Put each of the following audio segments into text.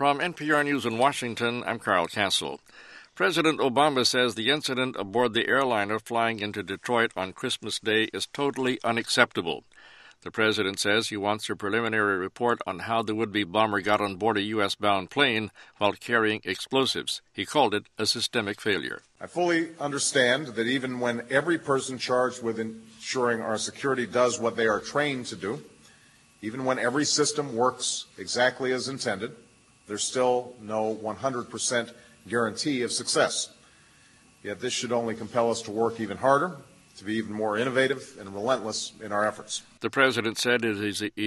From NPR News in Washington, I'm Carl Castle. President Obama says the incident aboard the airliner flying into Detroit on Christmas Day is totally unacceptable. The president says he wants a preliminary report on how the would-be bomber got on board a U.S.-bound plane while carrying explosives. He called it a systemic failure. I fully understand that even when every person charged with ensuring our security does what they are trained to do, even when every system works exactly as intended, there's still no 100% guarantee of success. Yet this should only compel us to work even harder, to be even more innovative and relentless in our efforts. The president said it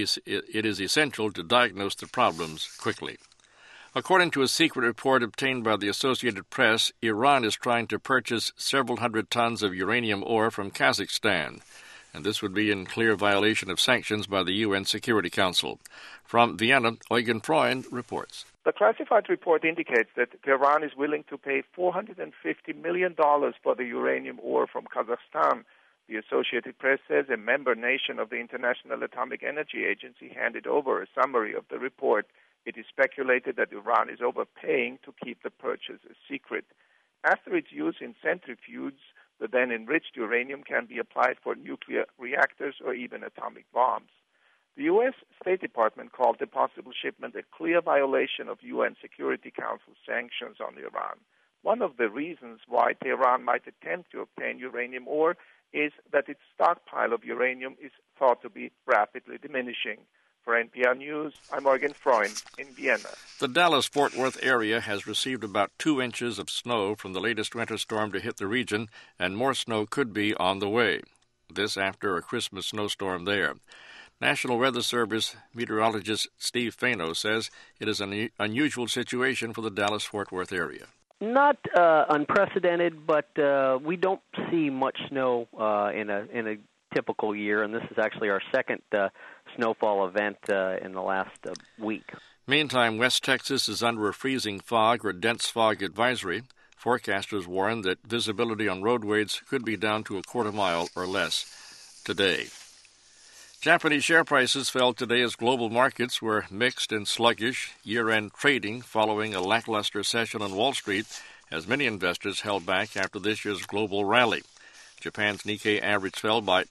is essential to diagnose the problems quickly. According to a secret report obtained by the Associated Press, Iran is trying to purchase several hundred tons of uranium ore from Kazakhstan, and this would be in clear violation of sanctions by the UN Security Council. From Vienna, Eugen Freund reports. The classified report indicates that Tehran is willing to pay $450 million for the uranium ore from Kazakhstan. The Associated Press says a member nation of the International Atomic Energy Agency handed over a summary of the report. It is speculated that Iran is overpaying to keep the purchase a secret. After its use in centrifuges, the then enriched uranium can be applied for nuclear reactors or even atomic bombs. The U.S. State Department called the possible shipment a clear violation of UN Security Council sanctions on Iran. One of the reasons why Tehran might attempt to obtain uranium ore is that its stockpile of uranium is thought to be rapidly diminishing. For NPR News, I'm Eugen Freund in Vienna. The Dallas-Fort Worth area has received about 2 inches of snow from the latest winter storm to hit the region, and more snow could be on the way. This after a Christmas snowstorm there. National Weather Service meteorologist Steve Fano says it is an unusual situation for the Dallas-Fort Worth area. Not unprecedented, but we don't see much snow in a typical year, and this is actually our second snowfall event in the last week. Meantime, West Texas is under a freezing fog or dense fog advisory. Forecasters warn that visibility on roadways could be down to a quarter mile or less today. Japanese share prices fell today as global markets were mixed and sluggish year-end trading following a lackluster session on Wall Street as many investors held back after this year's global rally. Japan's Nikkei average fell by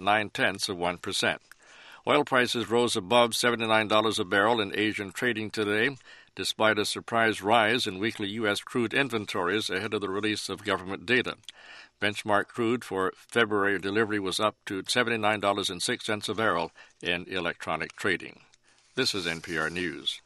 0.9%. Oil prices rose above $79 a barrel in Asian trading today, despite a surprise rise in weekly U.S. crude inventories ahead of the release of government data. Benchmark crude for February delivery was up to $79.06 a barrel in electronic trading. This is NPR News.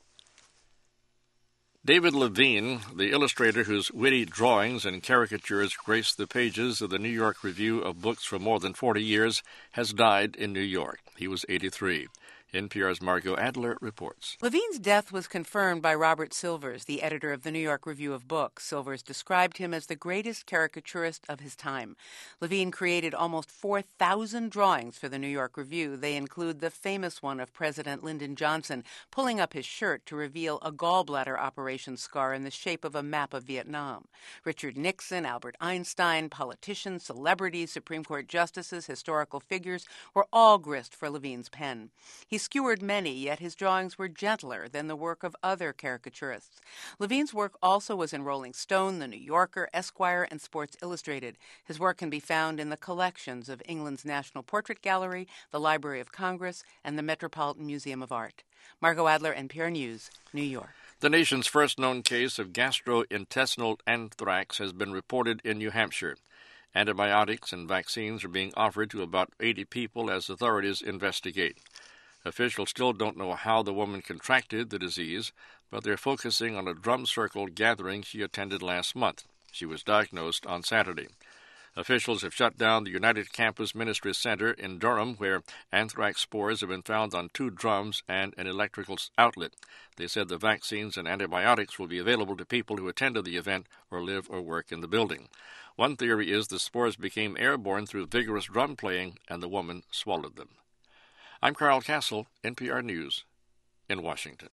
David Levine, the illustrator whose witty drawings and caricatures grace the pages of the New York Review of Books for more than 40 years, has died in New York. He was 83. NPR's Margot Adler reports. Levine's death was confirmed by Robert Silvers, the editor of the New York Review of Books. Silvers described him as the greatest caricaturist of his time. Levine created almost 4,000 drawings for the New York Review. They include the famous one of President Lyndon Johnson pulling up his shirt to reveal a gallbladder operation scar in the shape of a map of Vietnam. Richard Nixon, Albert Einstein, politicians, celebrities, Supreme Court justices, historical figures were all grist for Levine's pen. He skewered many, yet his drawings were gentler than the work of other caricaturists. Levine's work also was in Rolling Stone, The New Yorker, Esquire, and Sports Illustrated. His work can be found in the collections of England's National Portrait Gallery, the Library of Congress, and the Metropolitan Museum of Art. Margot Adler, NPR News, New York. The nation's first known case of gastrointestinal anthrax has been reported in New Hampshire. Antibiotics and vaccines are being offered to about 80 people as authorities investigate. Officials still don't know how the woman contracted the disease, but they're focusing on a drum circle gathering she attended last month. She was diagnosed on Saturday. Officials have shut down the United Campus Ministry Center in Durham, where anthrax spores have been found on 2 drums and an electrical outlet. They said the vaccines and antibiotics will be available to people who attended the event or live or work in the building. One theory is the spores became airborne through vigorous drum playing and the woman swallowed them. I'm Carl Castle, NPR News, in Washington.